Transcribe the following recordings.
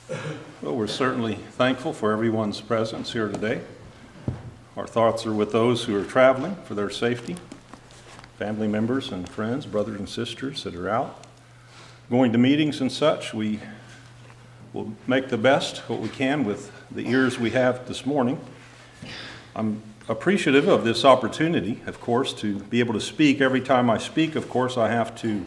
Well, we're certainly thankful for everyone's presence here today. Our thoughts are with those who are traveling for their safety, family members and friends, brothers and sisters that are out, going to meetings and such. We will make the best what we can with the ears we have this morning. I'm appreciative of this opportunity, of course, to be able to speak. Every time I speak, of course, I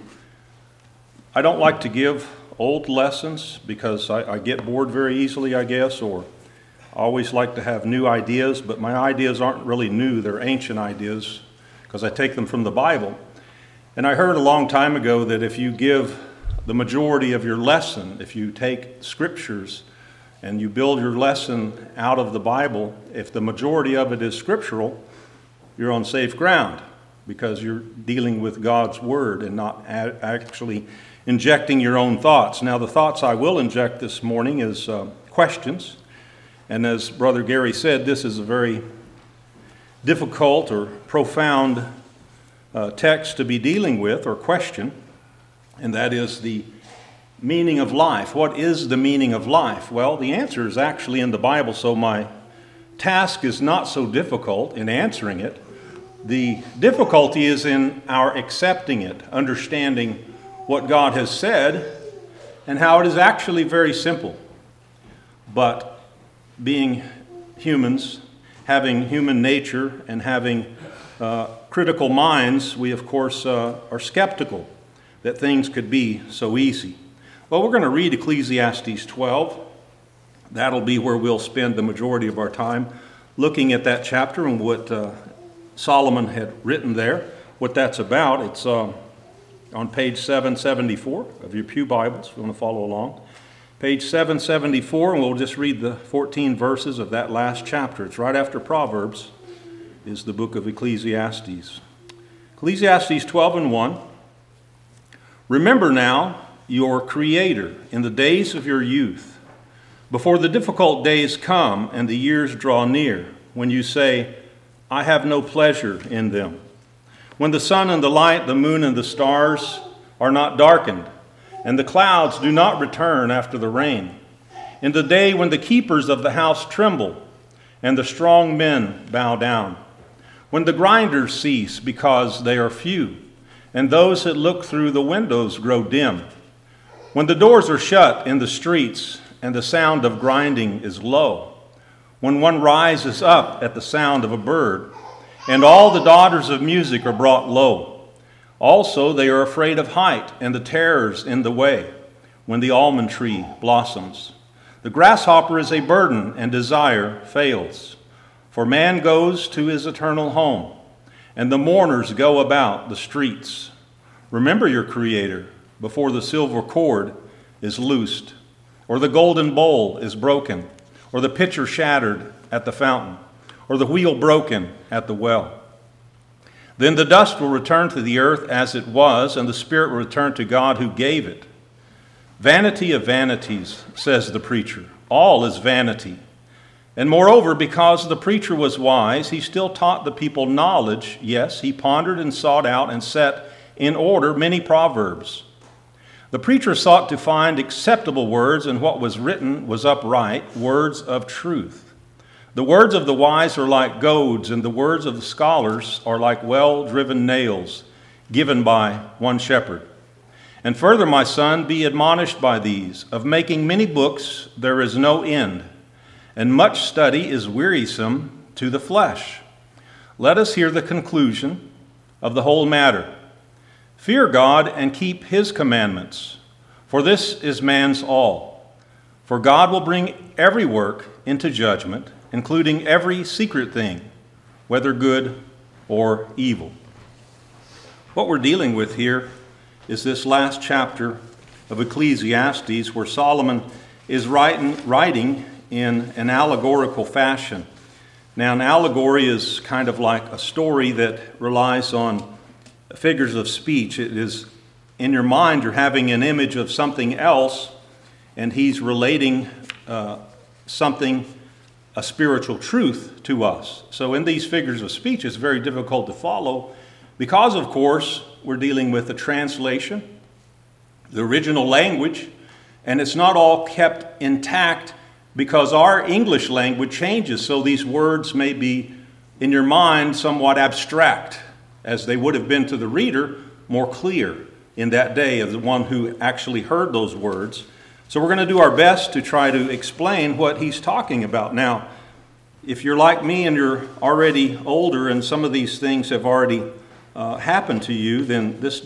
don't like to give old lessons because I get bored very easily, I guess, or I always like to have new ideas, but my ideas aren't really new. They're ancient ideas because I take them from the Bible. And I heard a long time ago that if you give the majority of your lesson, if you take scriptures and you build your lesson out of the Bible, if the majority of it is scriptural, you're on safe ground because you're dealing with God's Word and not actually injecting your own thoughts. Now, the thoughts I will inject this morning is questions. And as Brother Gary said, this is a very difficult or profound text to be dealing with, or question, and that is the meaning of life. What is the meaning of life? Well, the answer is actually in the Bible, so my task is not so difficult in answering it. The difficulty is in our accepting it, understanding what God has said, and how it is actually very simple. But being humans, having human nature, and having critical minds, we of course are skeptical that things could be so easy. Well, we're going to read Ecclesiastes 12. That'll be where we'll spend the majority of our time looking at that chapter and what Solomon had written there, what that's about. It's on page 774 of your pew Bibles, if you want to follow along. Page 774, and we'll just read the 14 verses of that last chapter. It's right after Proverbs, is the book of Ecclesiastes. Ecclesiastes 12 and 1. Remember now your Creator in the days of your youth, before the difficult days come and the years draw near, when you say, I have no pleasure in them. When the sun and the light, the moon and the stars are not darkened, and the clouds do not return after the rain. In the day when the keepers of the house tremble, and the strong men bow down. When the grinders cease because they are few, and those that look through the windows grow dim. When the doors are shut in the streets, and the sound of grinding is low. When one rises up at the sound of a bird, and all the daughters of music are brought low. Also they are afraid of height and the terrors in the way, when the almond tree blossoms. The grasshopper is a burden, and desire fails. For man goes to his eternal home, and the mourners go about the streets. Remember your Creator before the silver cord is loosed, or the golden bowl is broken, or the pitcher shattered at the fountain, or the wheel broken at the well. Then the dust will return to the earth as it was, and the spirit will return to God who gave it. Vanity of vanities, says the preacher. All is vanity. And moreover, because the preacher was wise, he still taught the people knowledge. Yes, he pondered and sought out and set in order many proverbs. The preacher sought to find acceptable words, and what was written was upright, words of truth. The words of the wise are like goads, and the words of the scholars are like well-driven nails given by one shepherd. And further, my son, be admonished by these. Of making many books there is no end, and much study is wearisome to the flesh. Let us hear the conclusion of the whole matter. Fear God and keep his commandments, for this is man's all. For God will bring every work into judgment, including every secret thing, whether good or evil. What we're dealing with here is this last chapter of Ecclesiastes, where Solomon is writing in an allegorical fashion. Now, an allegory is kind of like a story that relies on figures of speech. It is in your mind, you're having an image of something else, and he's relating something, a spiritual truth to us. So in these figures of speech, it's very difficult to follow because, of course, we're dealing with a translation, the original language, And it's not all kept intact because our English language changes, so these words may be in your mind somewhat abstract, as they would have been to the reader, more clear in that day of the one who actually heard those words. So we're going to do our best to try to explain what he's talking about. Now, if you're like me and you're already older and some of these things have already happened to you, then this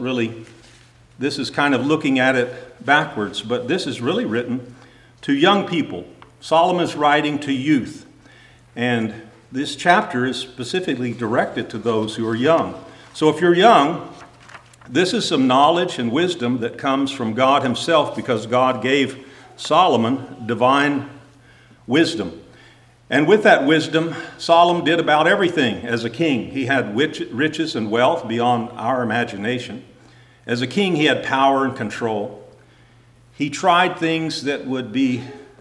is kind of looking at it backwards. But this is really written to young people. Solomon's writing to youth. And this chapter is specifically directed to those who are young. So if you're young, this is some knowledge and wisdom that comes from God himself, because God gave Solomon divine wisdom. And with that wisdom, Solomon did about everything as a king. He had riches and wealth beyond our imagination. As a king, he had power and control. He tried things that would be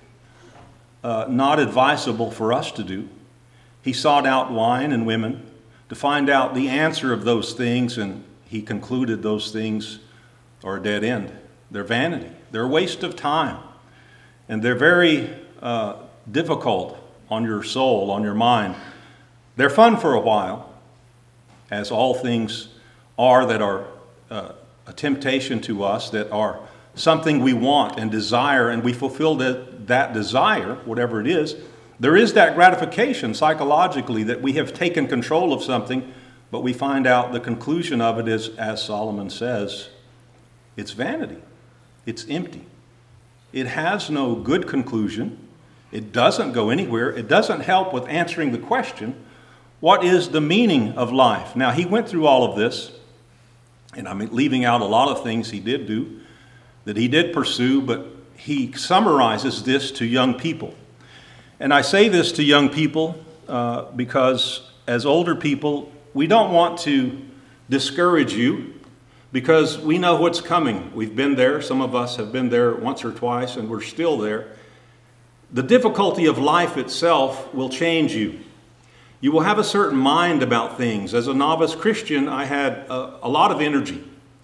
not advisable for us to do. He sought out wine and women to find out the answer of those things, and he concluded those things are a dead end. They're vanity. They're a waste of time. And they're very difficult on your soul, on your mind. They're fun for a while, as all things are that are a temptation to us, that are something we want and desire, and we fulfill that desire, whatever it is. There is that gratification psychologically that we have taken control of something, but we find out the conclusion of it is, as Solomon says, it's vanity. It's empty. It has no good conclusion. It doesn't go anywhere. It doesn't help with answering the question, what is the meaning of life? Now, he went through all of this, and I'm leaving out a lot of things he did do, that he did pursue, but he summarizes this to young people. And I say this to young people because as older people, we don't want to discourage you, because we know what's coming. We've been there. Some of us have been there once or twice, and we're still there. The difficulty of life itself will change you. You will have a certain mind about things. As a novice Christian, I had a lot of energy.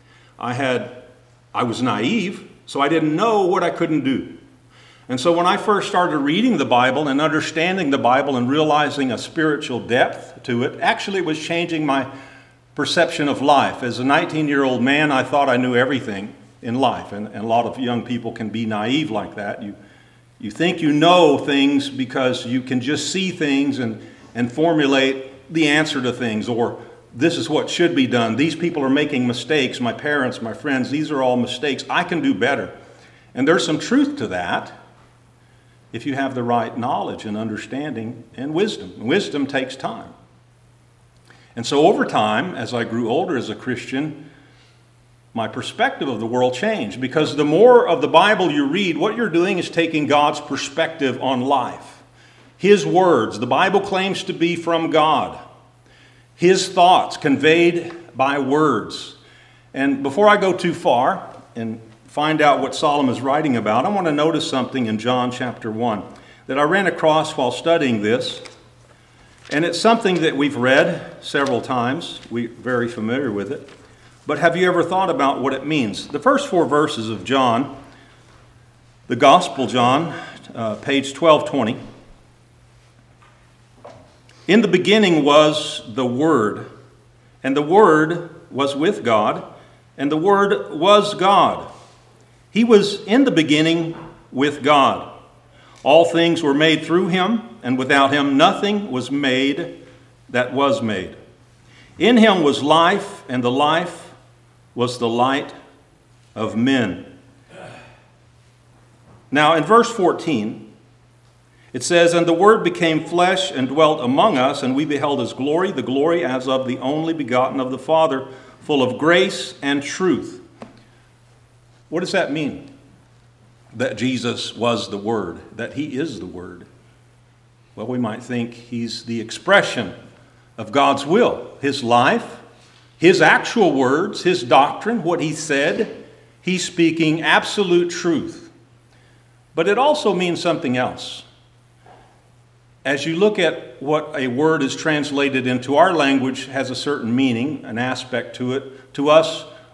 I was naive, so I didn't know what I couldn't do. And so when I first started reading the Bible and understanding the Bible and realizing a spiritual depth to it, actually it was changing my perception of life. As a 19-year-old man, I thought I knew everything in life, and a lot of young people can be naive like that. You think you know things because you can just see things and formulate the answer to things, or this is what should be done. These people are making mistakes. My parents, my friends, these are all mistakes. I can do better. And there's some truth to that if you have the right knowledge and understanding and wisdom. Wisdom takes time. And so over time, as I grew older as a Christian, my perspective of the world changed, because the more of the Bible you read, what you're doing is taking God's perspective on life. His words, the Bible claims to be from God. His thoughts conveyed by words. And before I go too far and find out what Solomon is writing about, I want to notice something in John chapter 1 that I ran across while studying this. And it's something that we've read several times. We're very familiar with it. But have you ever thought about what it means? The first 4 verses of John, the Gospel John, page 1220. In the beginning was the Word, and the Word was with God, and the Word was God. He was in the beginning with God. All things were made through him, and without him nothing was made that was made. In him was life, and the life was the light of men. Now in verse 14, it says, And the Word became flesh and dwelt among us, and we beheld his glory, the glory as of the only begotten of the Father, full of grace and truth. What does that mean? That Jesus was the Word, that he is the Word. Well, we might think he's the expression of God's will, his life, his actual words, his doctrine, what he said. He's speaking absolute truth. But it also means something else. As you look at what a word is translated into our language, has a certain meaning, an aspect to it. To us,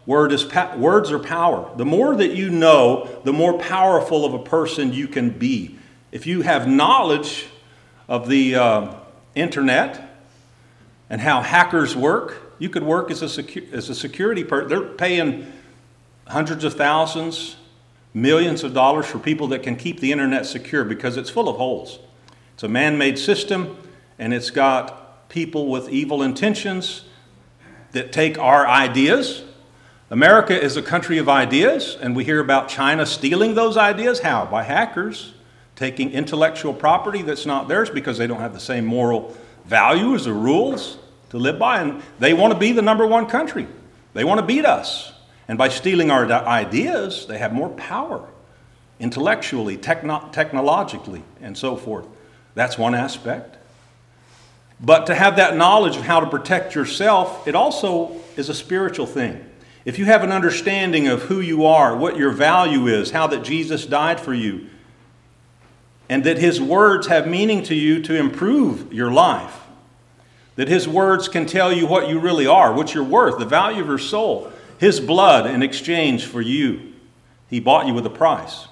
Words are power. The more that you know, the more powerful of a person you can be. If you have knowledge of the internet and how hackers work, you could work as a security person. They're paying hundreds of thousands, millions of dollars for people that can keep the internet secure because it's full of holes. It's a man-made system, and it's got people with evil intentions that take our ideas. America is a country of ideas, and we hear about China stealing those ideas. How? By hackers taking intellectual property that's not theirs because they don't have the same moral values or rules to live by, and they want to be the number one country. They want to beat us. And by stealing our ideas, they have more power intellectually, technologically, and so forth. That's one aspect. But to have that knowledge of how to protect yourself, it also is a spiritual thing. If you have an understanding of who you are, what your value is, how that Jesus died for you, and that his words have meaning to you to improve your life, that his words can tell you what you really are, what you're worth, the value of your soul, his blood in exchange for you. He bought you with a price.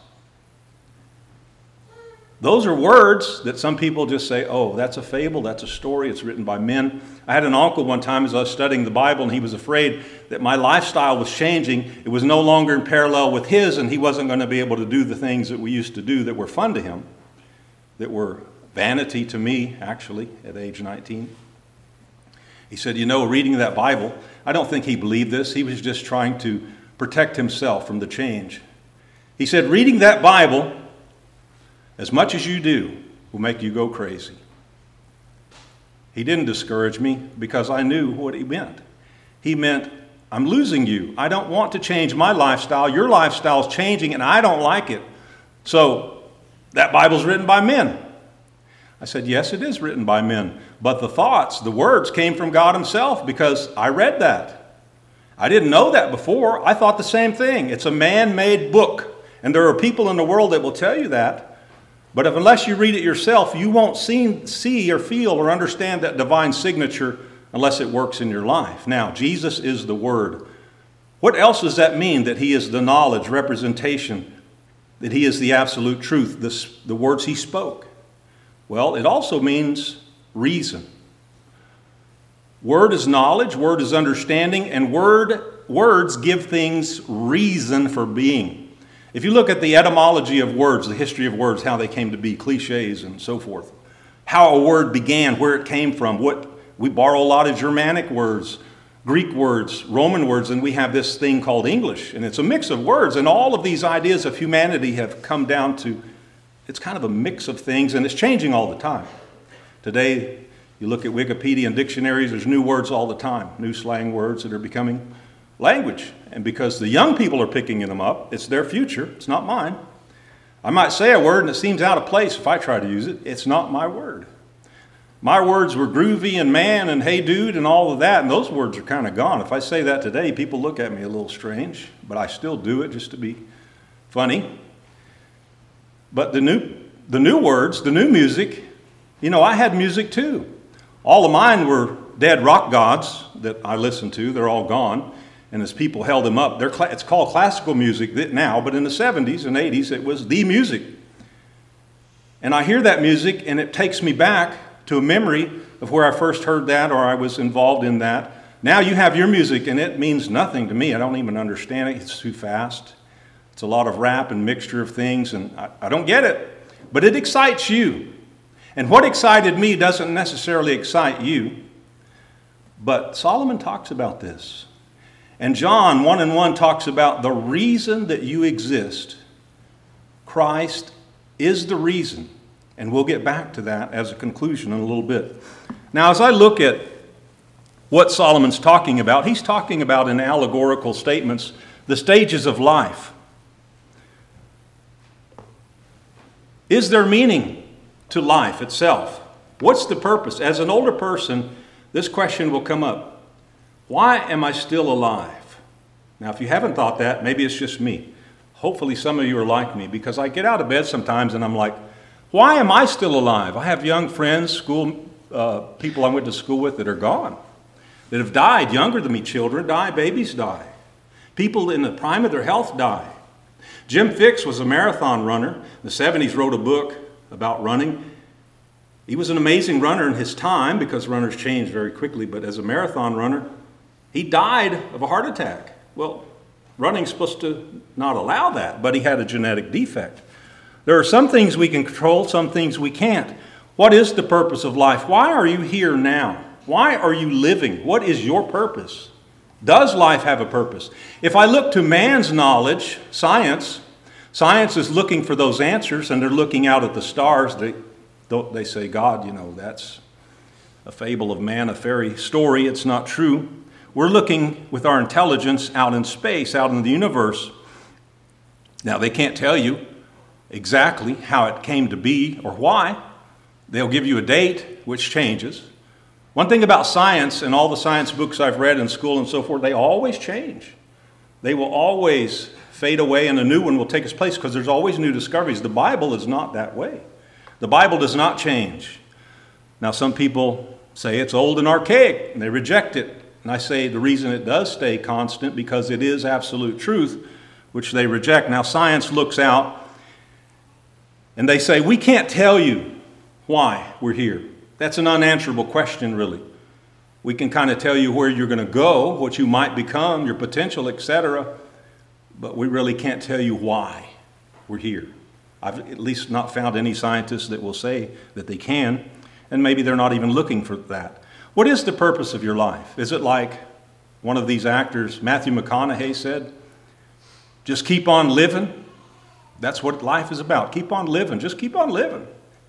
Those are words that some people just say, oh, that's a fable, that's a story, it's written by men. I had an uncle one time as I was studying the Bible, and he was afraid that my lifestyle was changing. It was no longer in parallel with his, and he wasn't going to be able to do the things that we used to do that were fun to him, that were vanity to me, actually, at age 19. He said, reading that Bible, I don't think he believed this. He was just trying to protect himself from the change. He said, reading that Bible, as much as you do, will make you go crazy. He didn't discourage me because I knew what he meant. He meant, I'm losing you. I don't want to change my lifestyle. Your lifestyle is changing and I don't like it. So that Bible's written by men. I said, yes, it is written by men. But the thoughts, the words came from God himself because I read that. I didn't know that before. I thought the same thing. It's a man-made book. And there are people in the world that will tell you that. But unless you read it yourself, you won't see or feel or understand that divine signature unless it works in your life. Now, Jesus is the Word. What else does that mean? That he is the knowledge, representation, that he is the absolute truth, the words he spoke? Well, it also means reason. Word is knowledge, word is understanding, and words give things reason for being. If you look at the etymology of words, the history of words, how they came to be, cliches and so forth, how a word began, where it came from, we borrow a lot of Germanic words, Greek words, Roman words, and we have this thing called English. And it's a mix of words, and all of these ideas of humanity have come down to, it's kind of a mix of things, and it's changing all the time. Today, you look at Wikipedia and dictionaries, there's new words all the time, new slang words that are becoming language. And because the young people are picking them up, it's their future, it's not mine. I might say a word and it seems out of place if I try to use it. It's not my word. My words were groovy and man and hey dude and all of that, and those words are kind of gone. If I say that today, people look at me a little strange, but I still do it just to be funny. But the new words, the new music, I had music too. All of mine were dead rock gods that I listened to. They're all gone. And as people held them up, it's called classical music now, but in the 70s and 80s, it was the music. And I hear that music, and it takes me back to a memory of where I first heard that or I was involved in that. Now you have your music, and it means nothing to me. I don't even understand it. It's too fast. It's a lot of rap and mixture of things, and I don't get it. But it excites you. And what excited me doesn't necessarily excite you. But Solomon talks about this. And John 1:1 talks about the reason that you exist. Christ is the reason. And we'll get back to that as a conclusion in a little bit. Now, as I look at what Solomon's talking about, he's talking about in allegorical statements the stages of life. Is there meaning to life itself? What's the purpose? As an older person, this question will come up. Why am I still alive? Now, if you haven't thought that, maybe it's just me. Hopefully some of you are like me, because I get out of bed sometimes and I'm like, why am I still alive? I have young friends, people I went to school with that are gone, that have died younger than me. Children die, babies die. People in the prime of their health die. Jim Fixx was a marathon runner. In the 70s, wrote a book about running. He was an amazing runner in his time because runners change very quickly, but as a marathon runner, he died of a heart attack. Well, running's supposed to not allow that, but he had a genetic defect. There are some things we can control, some things we can't. What is the purpose of life? Why are you here now? Why are you living? What is your purpose? Does life have a purpose? If I look to man's knowledge, science is looking for those answers, and they're looking out at the stars. They say, God, that's a fable of man, a fairy story. It's not true. We're looking with our intelligence out in space, out in the universe. Now, they can't tell you exactly how it came to be or why. They'll give you a date, which changes. One thing about science, and all the science books I've read in school and so forth, they always change. They will always fade away and a new one will take its place because there's always new discoveries. The Bible is not that way. The Bible does not change. Now, some people say it's old and archaic, and they reject it. And I say the reason it does stay constant because it is absolute truth, which they reject. Now, science looks out, and they say, we can't tell you why we're here. That's an unanswerable question, really. We can kind of tell you where you're going to go, what you might become, your potential, etc., but we really can't tell you why we're here. I've at least not found any scientists that will say that they can, and maybe they're not even looking for that. What is the purpose of your life? Is it like one of these actors, Matthew McConaughey, said, just keep on living? That's what life is about. Keep on living. Just keep on living.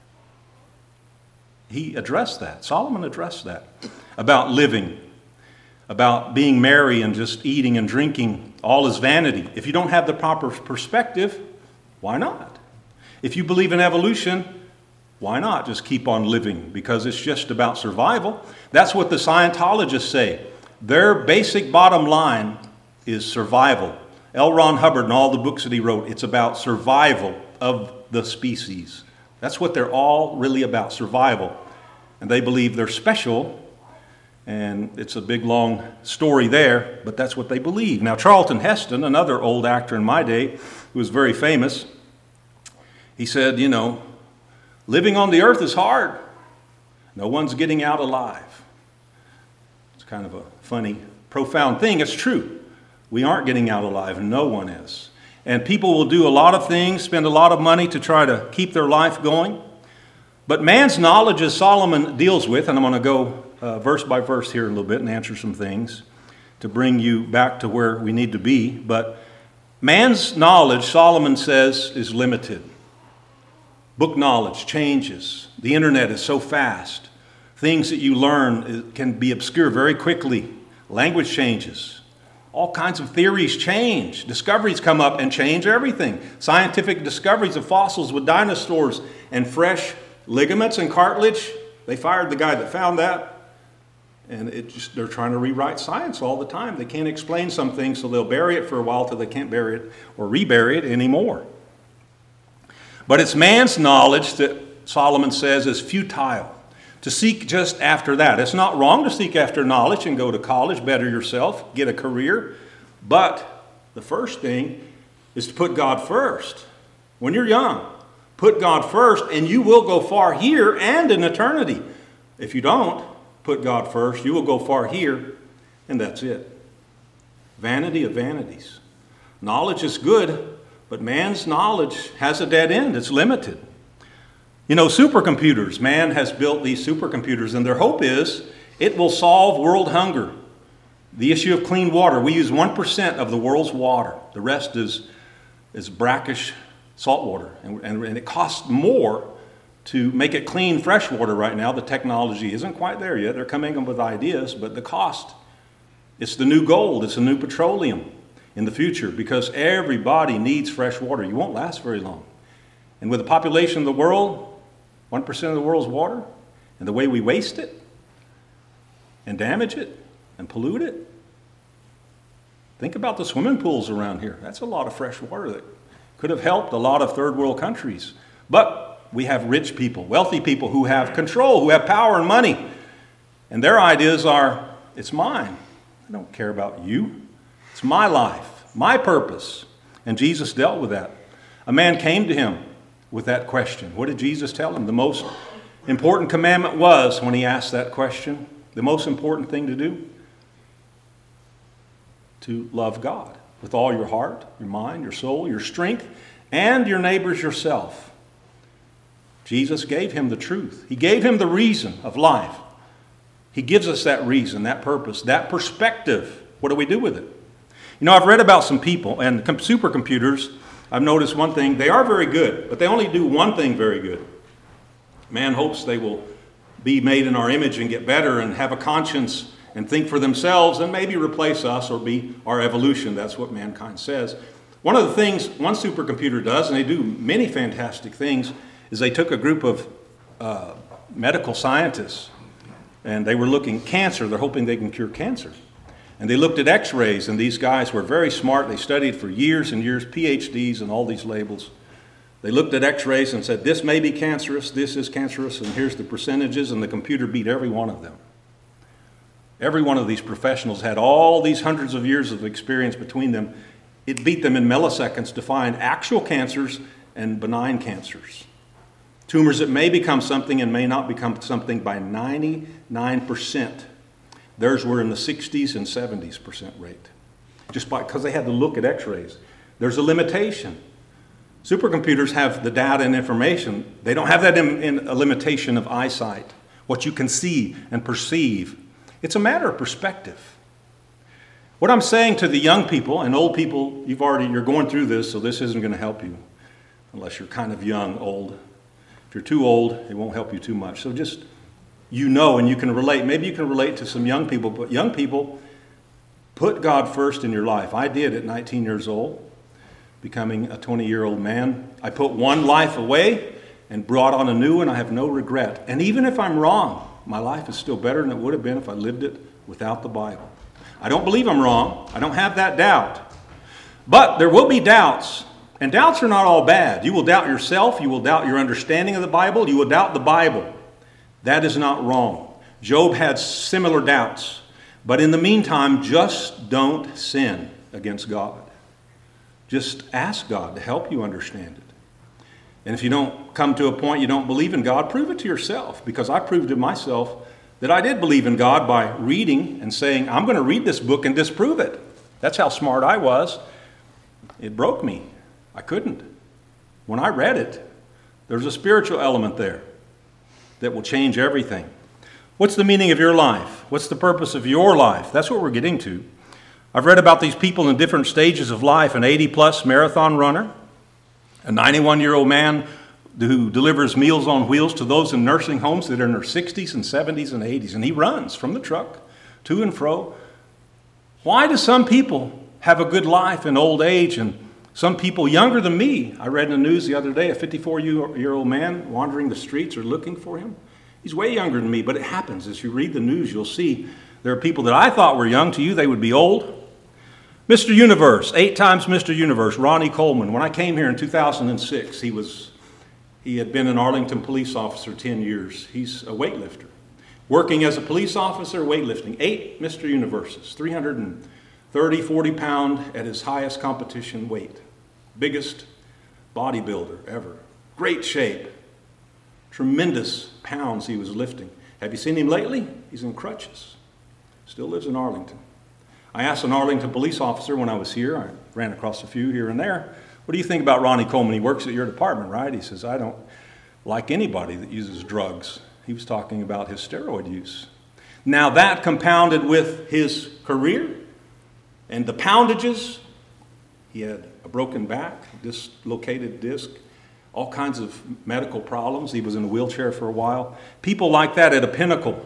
He addressed that. Solomon addressed that about living, about being merry and just eating and drinking. All is vanity. If you don't have the proper perspective, why not? If you believe in evolution, why not just keep on living? Because it's just about survival. That's what the Scientologists say. Their basic bottom line is survival. L. Ron Hubbard and all the books that he wrote, it's about survival of the species. That's what they're all really about, survival. And they believe they're special, and it's a big, long story there, but that's what they believe. Now, Charlton Heston, another old actor in my day, who was very famous, he said, living on the earth is hard. No one's getting out alive. It's kind of a funny, profound thing. It's true. We aren't getting out alive, and no one is. And people will do a lot of things, spend a lot of money to try to keep their life going. But man's knowledge, as Solomon deals with, and I'm going to go verse by verse here a little bit and answer some things to bring you back to where we need to be. But man's knowledge, Solomon says, is limited. Book knowledge changes. The internet is so fast. Things that you learn can be obscure very quickly. Language changes. All kinds of theories change. Discoveries come up and change everything. Scientific discoveries of fossils with dinosaurs and fresh ligaments and cartilage. They fired the guy that found that. And they're trying to rewrite science all the time. They can't explain some things, so they'll bury it for a while till they can't bury it or rebury it anymore. But it's man's knowledge that Solomon says is futile. To seek just after that. It's not wrong to seek after knowledge and go to college, better yourself, get a career. But the first thing is to put God first. When you're young, put God first and you will go far here and in eternity. If you don't put God first, you will go far here and that's it. Vanity of vanities. Knowledge is good, but man's knowledge has a dead end. It's limited. Supercomputers. Man has built these supercomputers, and their hope is it will solve world hunger. The issue of clean water. We use 1% of the world's water. The rest is brackish salt water. And it costs more to make it clean fresh water right now. The technology isn't quite there yet. They're coming up with ideas, but the cost, it's the new gold. It's the new petroleum in the future because everybody needs fresh water. You won't last very long. And with the population of the world, 1% of the world's water, and the way we waste it, and damage it, and pollute it. Think about the swimming pools around here. That's a lot of fresh water that could have helped a lot of third world countries. But we have rich people, wealthy people who have control, who have power and money. And their ideas are, it's mine. I don't care about you. It's my life. my purpose. And Jesus dealt with that. A man came to him with that question. What did Jesus tell him? The most important commandment was, when he asked that question, the most important thing to do? To love God with all your heart, your mind, your soul, your strength, and your neighbors yourself. Jesus gave him the truth. He gave him the reason of life. He gives us that reason, that purpose, that perspective. What do we do with it? You know, I've read about some people, and supercomputers, I've noticed one thing. They are very good, but they only do one thing very good. Man hopes they will be made in our image and get better and have a conscience and think for themselves and maybe replace us or be our evolution. That's what mankind says. One of the things one supercomputer does, and they do many fantastic things, is they took a group of medical scientists, and they were looking at cancer. They're hoping they can cure cancer. And they looked at x-rays, and these guys were very smart. They studied for years and years, PhDs and all these labels. They looked at x-rays and said, this may be cancerous, this is cancerous, and here's the percentages, and the computer beat every one of them. Every one of these professionals had all these hundreds of years of experience between them. It beat them in milliseconds to find actual cancers and benign cancers. Tumors that may become something and may not become something by 99%. Theirs were in the 60s and 70% rate. Just because they had to look at x-rays. There's a limitation. Supercomputers have the data and information. They don't have that in a limitation of eyesight, what you can see and perceive. It's a matter of perspective. What I'm saying to the young people and old people, you're going through this, so this isn't going to help you unless you're kind of young, old. If you're too old, it won't help you too much. So just, and you can relate. Maybe you can relate to some young people, but young people, put God first in your life. I did at 19 years old, becoming a 20-year-old man. I put one life away and brought on a new one. I have no regret. And even if I'm wrong, my life is still better than it would have been if I lived it without the Bible. I don't believe I'm wrong. I don't have that doubt. But there will be doubts. And doubts are not all bad. You will doubt yourself. You will doubt your understanding of the Bible. You will doubt the Bible. That is not wrong. Job had similar doubts. But in the meantime, just don't sin against God. Just ask God to help you understand it. And if you don't come to a point you don't believe in God, prove it to yourself. Because I proved to myself that I did believe in God by reading and saying, I'm going to read this book and disprove it. That's how smart I was. It broke me. I couldn't. When I read it, there's a spiritual element there that will change everything. What's the meaning of your life? What's the purpose of your life? That's what we're getting to. I've read about these people in different stages of life. An 80-plus marathon runner, a 91-year-old man who delivers Meals on Wheels to those in nursing homes that are in their 60s and 70s and 80s. And he runs from the truck to and fro. Why do some people have a good life in old age and some people younger than me? I read in the news the other day, a 54-year-old man wandering the streets or looking for him. He's way younger than me, but it happens. As you read the news, you'll see there are people that I thought were young. To you, they would be old. Mr. Universe, 8 times Mr. Universe, Ronnie Coleman. When I came here in 2006, he had been an Arlington police officer 10 years. He's a weightlifter. Working as a police officer, weightlifting. 8 Mr. Universes, 330, 40 pound at his highest competition weight. Biggest bodybuilder ever. Great shape. Tremendous pounds he was lifting. Have you seen him lately? He's in crutches. Still lives in Arlington. I asked an Arlington police officer when I was here, I ran across a few here and there, what do you think about Ronnie Coleman? He works at your department, right? He says, I don't like anybody that uses drugs. He was talking about his steroid use. Now that compounded with his career and the poundages, he had a broken back, dislocated disc, all kinds of medical problems. He was in a wheelchair for a while. People like that at a pinnacle,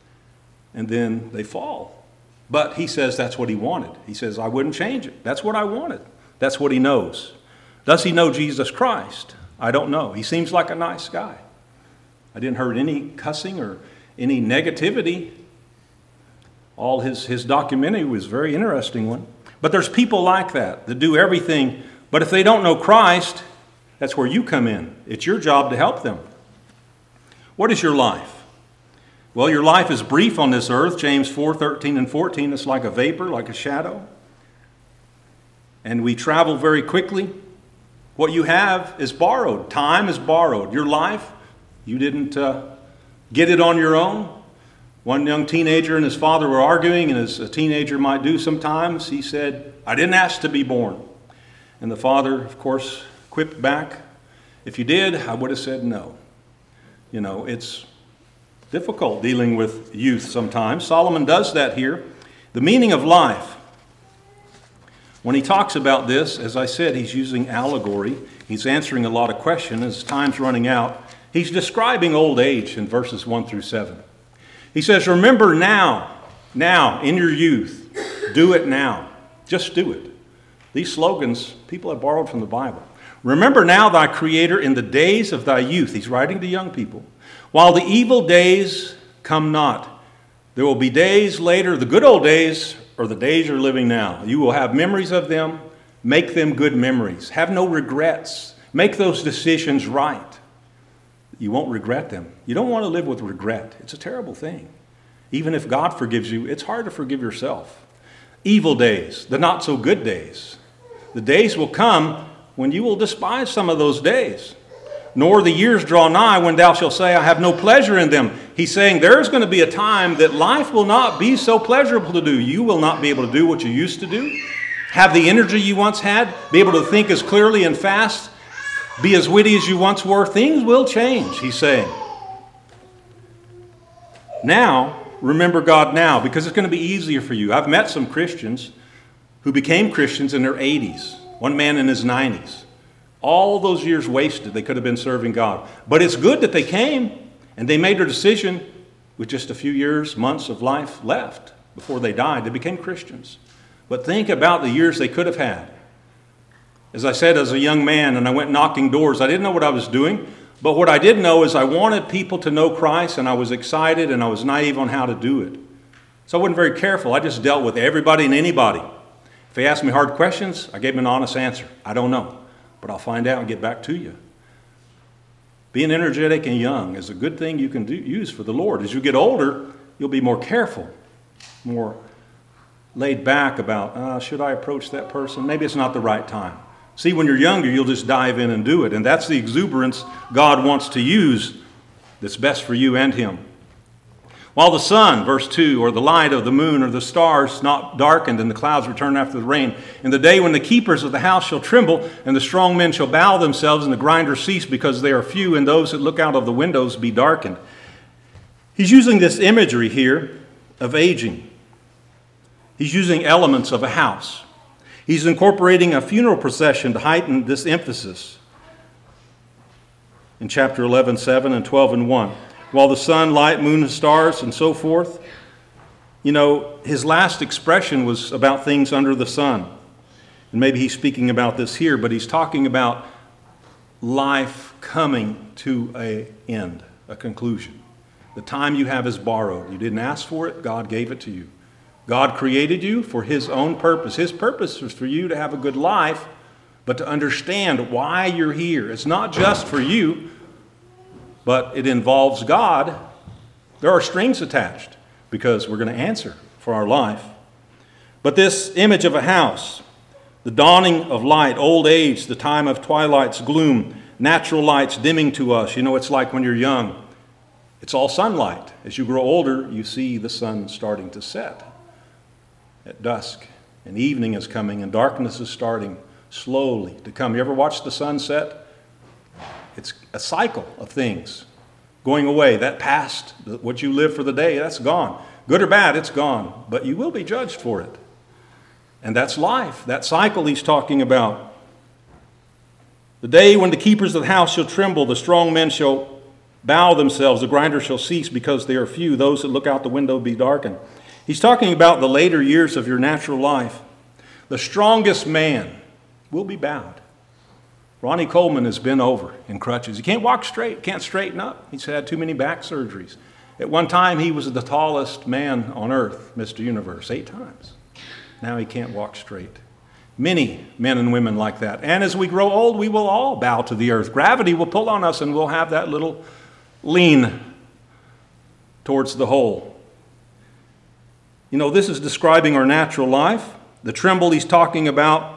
and then they fall. But he says that's what he wanted. He says, I wouldn't change it. That's what I wanted. That's what he knows. Does he know Jesus Christ? I don't know. He seems like a nice guy. I didn't hear any cussing or any negativity. All his documentary was a very interesting one. But there's people like that do everything. But if they don't know Christ, that's where you come in. It's your job to help them. What is your life? Well, your life is brief on this earth. James 4:13 and 14. It's like a vapor, like a shadow. and we travel very quickly. What you have is borrowed. Time is borrowed. Your life, you didn't get it on your own. One young teenager and his father were arguing, and as a teenager might do sometimes, he said, "I didn't ask to be born." And the father, of course, quipped back, "If you did, I would have said no." You know, it's difficult dealing with youth sometimes. Solomon does that here. The meaning of life. When he talks about this, as I said, he's using allegory. He's answering a lot of questions. As time's running out, he's describing old age in verses 1 through 7. He says, "Remember now, in your youth, do it now." Just do it. These slogans, people have borrowed from the Bible. "Remember now thy Creator in the days of thy youth." He's writing to young people. "While the evil days come not." There will be days later, the good old days, or the days you're living now. You will have memories of them. Make them good memories. Have no regrets. Make those decisions right. You won't regret them. You don't want to live with regret. It's a terrible thing. Even if God forgives you, it's hard to forgive yourself. Evil days, the not so good days. The days will come when you will despise some of those days. "Nor the years draw nigh when thou shalt say, I have no pleasure in them." He's saying there's going to be a time that life will not be so pleasurable to do. You will not be able to do what you used to do, have the energy you once had, be able to think as clearly and fast, be as witty as you once were. Things will change, he's saying. Now, remember God now, because it's going to be easier for you. I've met some Christians who became Christians in their 80s. One man in his 90s. All those years wasted. They could have been serving God. But it's good that they came and they made their decision with just a few years, months of life left before they died. They became Christians. But think about the years they could have had. As I said, as a young man, and I went knocking doors, I didn't know what I was doing. But what I did know is I wanted people to know Christ, and I was excited and I was naive on how to do it. So I wasn't very careful. I just dealt with everybody and anybody. If they asked me hard questions, I gave them an honest answer. I don't know. But I'll find out and get back to you. Being energetic and young is a good thing you can use for the Lord. As you get older, you'll be more careful, more laid back about, should I approach that person? Maybe it's not the right time. See, when you're younger, you'll just dive in and do it. And that's the exuberance God wants to use that's best for you and him. "While the sun," verse 2, "or the light of the moon or the stars not darkened, and the clouds return after the rain, in the day when the keepers of the house shall tremble, and the strong men shall bow themselves, and the grinders cease because they are few, and those that look out of the windows be darkened." He's using this imagery here of aging. He's using elements of a house. He's incorporating a funeral procession to heighten this emphasis. In chapter 11:7 and 12:1. "While the sun, light, moon, and stars, and so forth." You know, his last expression was about things under the sun. And maybe he's speaking about this here, but he's talking about life coming to an end, a conclusion. The time you have is borrowed. You didn't ask for it, God gave it to you. God created you for his own purpose. His purpose is for you to have a good life, but to understand why you're here. It's not just for you, but it involves God. There are strings attached because we're going to answer for our life. But this image of a house, the dawning of light, old age, the time of twilight's gloom, natural lights dimming to us. You know, it's like when you're young. It's all sunlight. As you grow older, you see the sun starting to set at dusk. And evening is coming and darkness is starting slowly to come. You ever watch the sun set? It's a cycle of things going away. That past, what you live for the day, that's gone. Good or bad, it's gone. But you will be judged for it. And that's life. That cycle he's talking about. "The day when the keepers of the house shall tremble, the strong men shall bow themselves, the grinders shall cease because they are few, those that look out the window be darkened." He's talking about the later years of your natural life. The strongest man will be bowed. Ronnie Coleman has been over in crutches. He can't walk straight, can't straighten up. He's had too many back surgeries. At one time, he was the tallest man on earth, Mr. Universe, 8 times. Now he can't walk straight. Many men and women like that. And as we grow old, we will all bow to the earth. Gravity will pull on us and we'll have that little lean towards the hole. You know, this is describing our natural life. The tremble he's talking about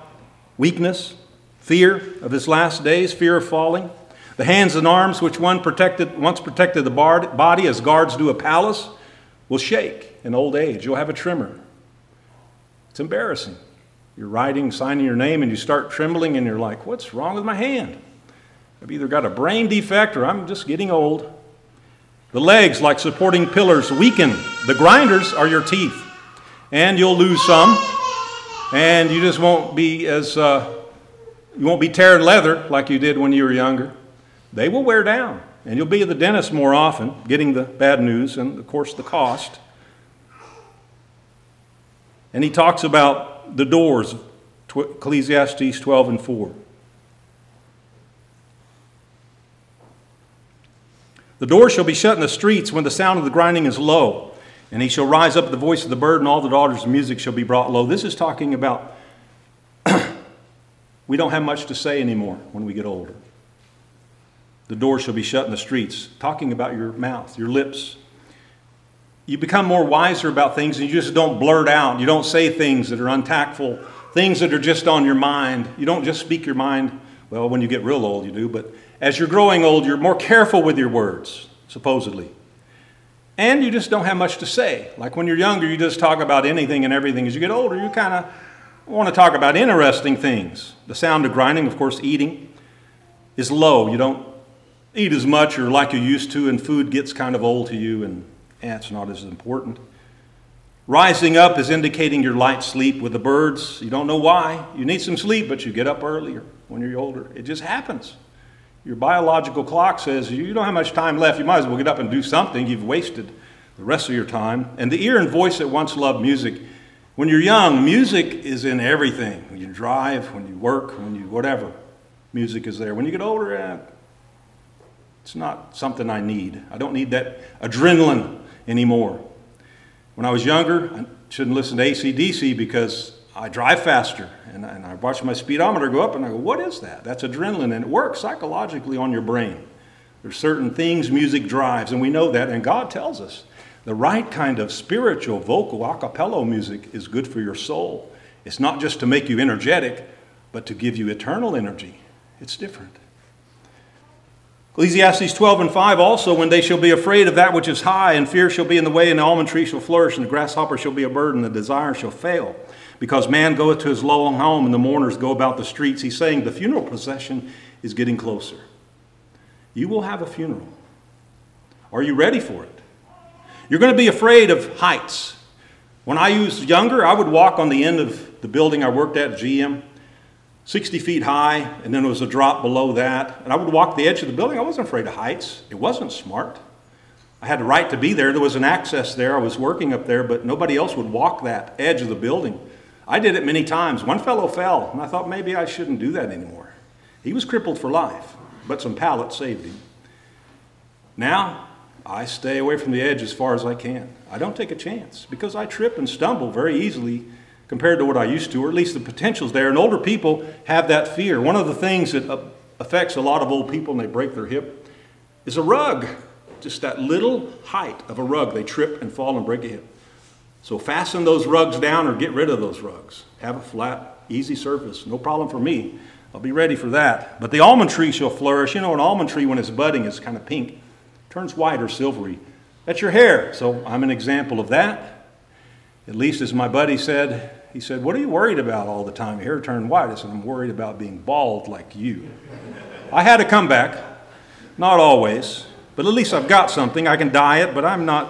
weakness, fear of his last days, fear of falling. The hands and arms which once protected the body as guards do a palace will shake in old age. You'll have a tremor. It's embarrassing. You're writing, signing your name, and you start trembling, and you're like, what's wrong with my hand? I've either got a brain defect or I'm just getting old. The legs, like supporting pillars, weaken. The grinders are your teeth. And you'll lose some. And you just won't be you won't be tearing leather like you did when you were younger. They will wear down. And you'll be at the dentist more often, getting the bad news and, of course, the cost. And he talks about the doors, Ecclesiastes 12:4. The door shall be shut in the streets when the sound of the grinding is low, and he shall rise up at the voice of the bird, and all the daughters of music shall be brought low. This is talking about we don't have much to say anymore when we get older. The door shall be shut in the streets, talking about your mouth, your lips. You become more wiser about things, and you just don't blurt out. You don't say things that are untactful, things that are just on your mind. You don't just speak your mind. Well, when you get real old, you do. But as you're growing old, you're more careful with your words, supposedly. And you just don't have much to say. Like when you're younger, you just talk about anything and everything. As you get older, you kind of want to talk about interesting things. The sound of grinding, of course, eating, is low. You don't eat as much or like you used to, and food gets kind of old to you, and it's not as important. Rising up is indicating your light sleep. With the birds, you don't know why. You need some sleep, but you get up earlier when you're older. It just happens. Your biological clock says you don't have much time left. You might as well get up and do something. You've wasted the rest of your time. And the ear and voice that once loved music. When you're young, music is in everything. When you drive, when you work, when you whatever, music is there. When you get older, it's not something I need. I don't need that adrenaline anymore. When I was younger, I shouldn't listen to AC/DC because I drive faster. And I watch my speedometer go up and I go, what is that? That's adrenaline, and it works psychologically on your brain. There's certain things music drives, and we know that, and God tells us the right kind of spiritual, vocal, a cappella music is good for your soul. It's not just to make you energetic, but to give you eternal energy. It's different. Ecclesiastes 12:5 also, when they shall be afraid of that which is high, and fear shall be in the way, and the almond tree shall flourish, and the grasshopper shall be a burden, and the desire shall fail. Because man goeth to his lone home, and the mourners go about the streets. He's saying the funeral procession is getting closer. You will have a funeral. Are you ready for it? You're going to be afraid of heights. When I was younger, I would walk on the end of the building I worked at, GM, 60 feet high, and then there was a drop below that. And I would walk the edge of the building. I wasn't afraid of heights. It wasn't smart. I had the right to be there. There was an access there. I was working up there, but nobody else would walk that edge of the building. I did it many times. One fellow fell, and I thought maybe I shouldn't do that anymore. He was crippled for life, but some pallets saved him. Now, I stay away from the edge as far as I can. I don't take a chance because I trip and stumble very easily compared to what I used to, or at least the potential's there. And older people have that fear. One of the things that affects a lot of old people when they break their hip is a rug. Just that little height of a rug. They trip and fall and break a hip. So fasten those rugs down or get rid of those rugs. Have a flat, easy surface. No problem for me. I'll be ready for that. But the almond tree shall flourish. You know, an almond tree, when it's budding, is kind of pink. Turns white or silvery. That's your hair. So I'm an example of that. At least as my buddy said, he said, what are you worried about all the time? Your hair turned white. I said, I'm worried about being bald like you. I had a comeback. Not always. But at least I've got something. I can dye it, but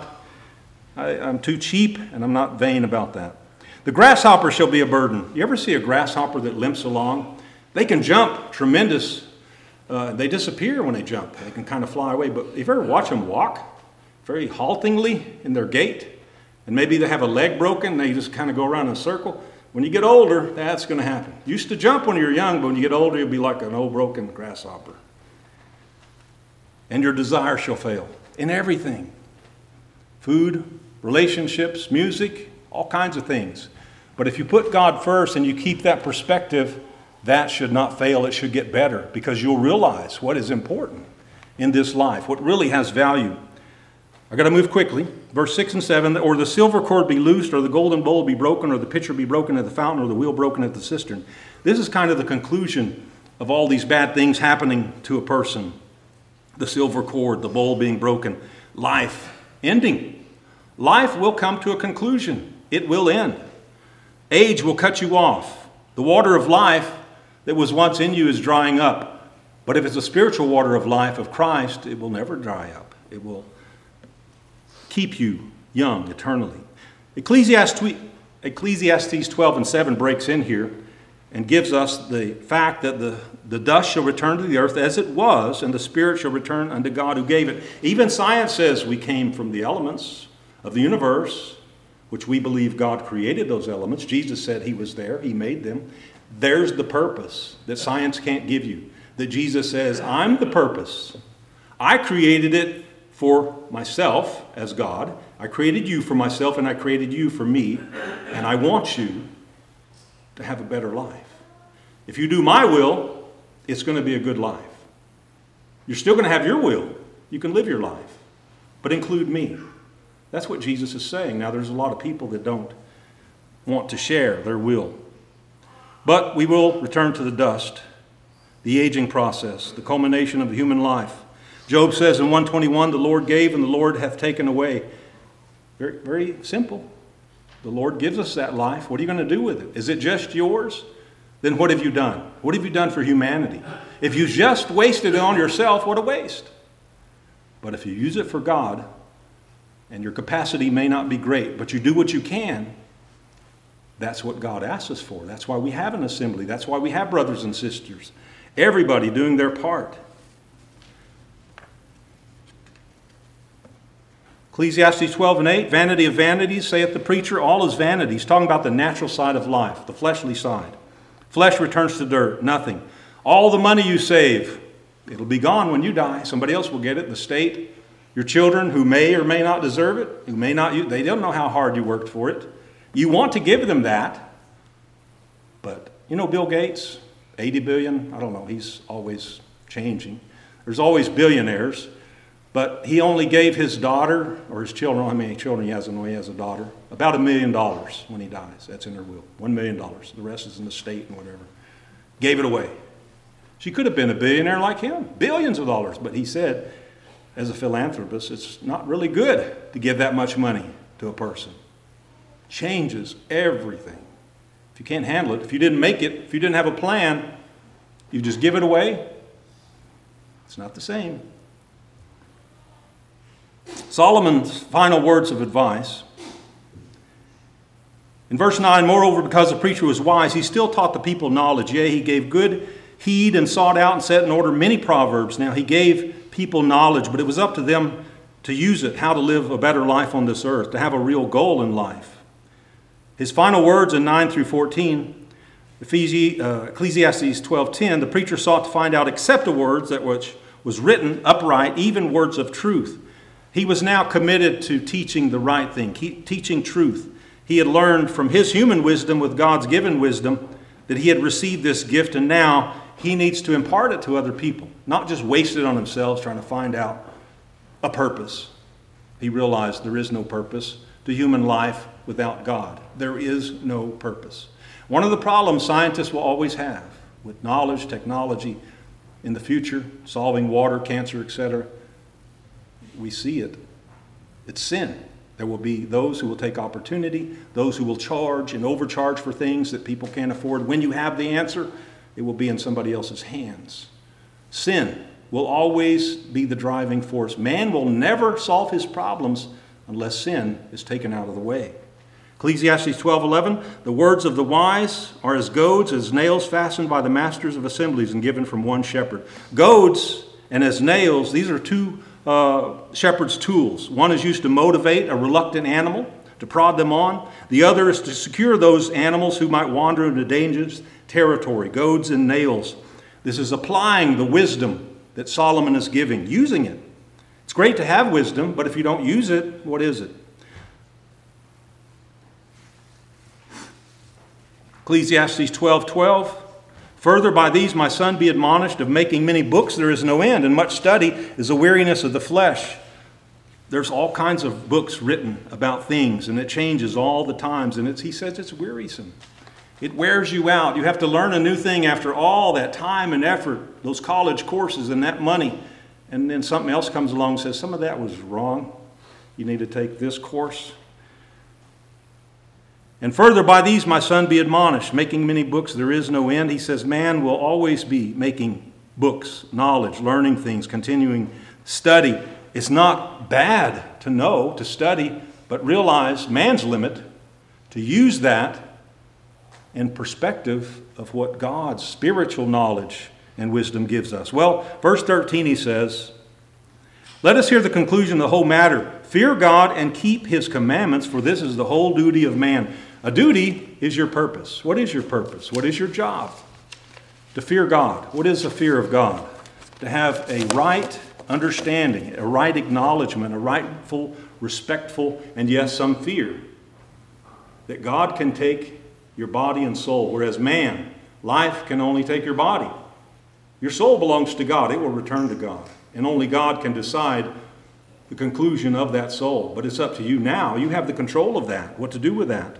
I'm too cheap, and I'm not vain about that. The grasshopper shall be a burden. You ever see a grasshopper that limps along? They can jump tremendous. They disappear when they jump. They can kind of fly away. But if you ever watch them walk very haltingly in their gait, and maybe they have a leg broken, they just kind of go around in a circle. When you get older, that's going to happen. You used to jump when you were young, but when you get older, you'll be like an old broken grasshopper. And your desire shall fail in everything. Food, relationships, music, all kinds of things. But if you put God first and you keep that perspective, that should not fail. It should get better because you'll realize what is important in this life, what really has value. I got to move quickly. Verse 6 and 7, or the silver cord be loosed, or the golden bowl be broken, or the pitcher be broken at the fountain, or the wheel broken at the cistern. This is kind of the conclusion of all these bad things happening to a person. The silver cord, the bowl being broken, life ending. Life will come to a conclusion. It will end. Age will cut you off. The water of life that was once in you is drying up. But if it's a spiritual water of life of Christ, it will never dry up. It will keep you young eternally. Ecclesiastes 12 and 7 breaks in here and gives us the fact that the dust shall return to the earth as it was, and the spirit shall return unto God who gave it. Even science says we came from the elements of the universe, which we believe God created those elements. Jesus said he was there. He made them. There's the purpose that science can't give you. That Jesus says, I'm the purpose. I created it for myself as God. I created you for myself, and I created you for me. And I want you to have a better life. If you do my will, it's going to be a good life. You're still going to have your will. You can live your life. But include me. That's what Jesus is saying. Now, there's a lot of people that don't want to share their will. But we will return to the dust, the aging process, the culmination of the human life. Job says in 121, the Lord gave and the Lord hath taken away. Very, very simple. The Lord gives us that life. What are you going to do with it? Is it just yours? Then what have you done? What have you done for humanity? If you just wasted it on yourself, what a waste. But if you use it for God, and your capacity may not be great, but you do what you can, that's what God asks us for. That's why we have an assembly. That's why we have brothers and sisters. Everybody doing their part. Ecclesiastes 12 and 8, vanity of vanities, saith the preacher, all is vanity. He's talking about the natural side of life, the fleshly side. Flesh returns to dirt, nothing. All the money you save, it'll be gone when you die. Somebody else will get it, the state. Your children who may or may not deserve it, who may not, they don't know how hard you worked for it. You want to give them that. But, Bill Gates, 80 billion, I don't know, he's always changing. There's always billionaires. But he only gave his daughter, or his children, how many children he has, I know he has a daughter, about $1 million when he dies. That's in her will. $1 million. The rest is in the state and whatever. Gave it away. She could have been a billionaire like him, billions of dollars. But he said, as a philanthropist, it's not really good to give that much money to a person. Changes everything. If you can't handle it, if you didn't make it, if you didn't have a plan, you just give it away, it's not the same. Solomon's final words of advice. In verse 9, moreover, because the preacher was wise, he still taught the people knowledge. Yea, he gave good heed and sought out and set in order many proverbs. Now, he gave people knowledge, but it was up to them to use it, how to live a better life on this earth, to have a real goal in life. His final words in 9 through 14, Ecclesiastes 12:10, the preacher sought to find out except the words that which was written upright, even words of truth. He was now committed to teaching the right thing, teaching truth. He had learned from his human wisdom with God's given wisdom that he had received this gift, and now he needs to impart it to other people, not just waste it on himself trying to find out a purpose. He realized there is no purpose to human life without God. There is no purpose. One of the problems scientists will always have with knowledge, technology in the future, solving water, cancer, etc., we see it. It's sin. There will be those who will take opportunity, those who will charge and overcharge for things that people can't afford. When you have the answer, it will be in somebody else's hands. Sin will always be the driving force. Man will never solve his problems unless sin is taken out of the way. Ecclesiastes 12:11, the words of the wise are as goads, as nails fastened by the masters of assemblies and given from one shepherd. Goads and as nails, these are two shepherd's tools. One is used to motivate a reluctant animal, to prod them on. The other is to secure those animals who might wander into dangerous territory. Goads and nails. This is applying the wisdom that Solomon is giving, using it. It's great to have wisdom, but if you don't use it, what is it? Ecclesiastes 12:12. Further, by these, my son, be admonished, of making many books there is no end, and much study is a weariness of the flesh. there's all kinds of books written about things, and it changes all the times. And he says it's wearisome. It wears you out. You have to learn a new thing after all that time and effort, those college courses and that money. And then something else comes along and says, some of that was wrong. You need to take this course. And further, by these, my son, be admonished. Making many books, there is no end. He says, man will always be making books, knowledge, learning things, continuing study. It's not bad to know, to study, but realize man's limit, to use that in perspective of what God's spiritual knowledge and wisdom gives us. Well, verse 13 he says, let us hear the conclusion of the whole matter. Fear God and keep his commandments, for this is the whole duty of man. A duty is your purpose. What is your purpose? What is your job? To fear God. What is the fear of God? To have a right understanding, a right acknowledgement, a rightful, respectful, and yes, some fear. That God can take your body and soul, whereas man, life can only take your body. Your soul belongs to God. It will return to God. And only God can decide the conclusion of that soul. But it's up to you now. You have the control of that, what to do with that.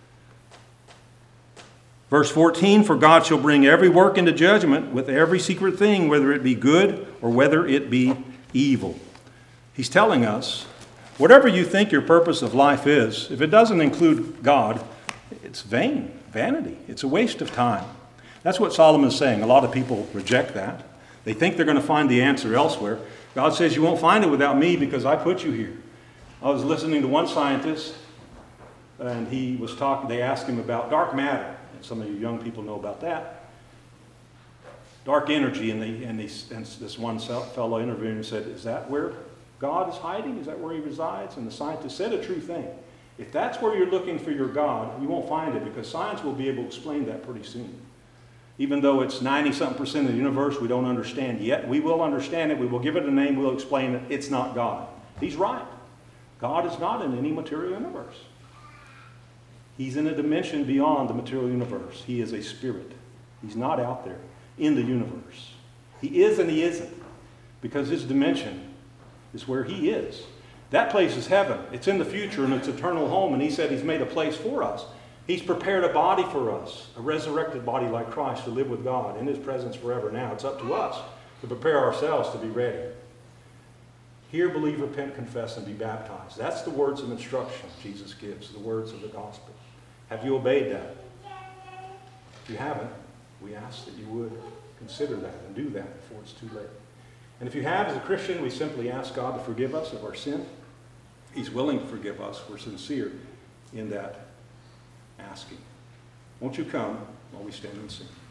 Verse 14, for God shall bring every work into judgment with every secret thing, whether it be good or whether it be evil. He's telling us, whatever you think your purpose of life is, if it doesn't include God, it's vain, vanity. It's a waste of time. That's what Solomon is saying. A lot of people reject that. They think they're going to find the answer elsewhere. God says, you won't find it without me because I put you here. I was listening to one scientist, and he was talking. They asked him about dark matter. And some of you young people know about that. Dark energy, and this one fellow interviewing said, is that where God is hiding? Is that where he resides? And the scientist said a true thing. If that's where you're looking for your God, you won't find it because science will be able to explain that pretty soon. Even though it's 90-something% of the universe we don't understand yet, we will understand it. We will give it a name. We'll explain it. It's not God. He's right. God is not in any material universe. He's in a dimension beyond the material universe. He is a spirit. He's not out there in the universe. He is and he isn't because his dimension is where he is. That place is heaven. It's in the future and it's eternal home. And he said he's made a place for us. He's prepared a body for us, a resurrected body like Christ to live with God in his presence forever. Now it's up to us to prepare ourselves to be ready. Hear, believe, repent, confess, and be baptized. That's the words of instruction Jesus gives, the words of the gospel. Have you obeyed that? If you haven't, we ask that you would consider that and do that before it's too late. And if you have, as a Christian, we simply ask God to forgive us of our sin. He's willing to forgive us. We're sincere in that asking. Won't you come while we stand and sing?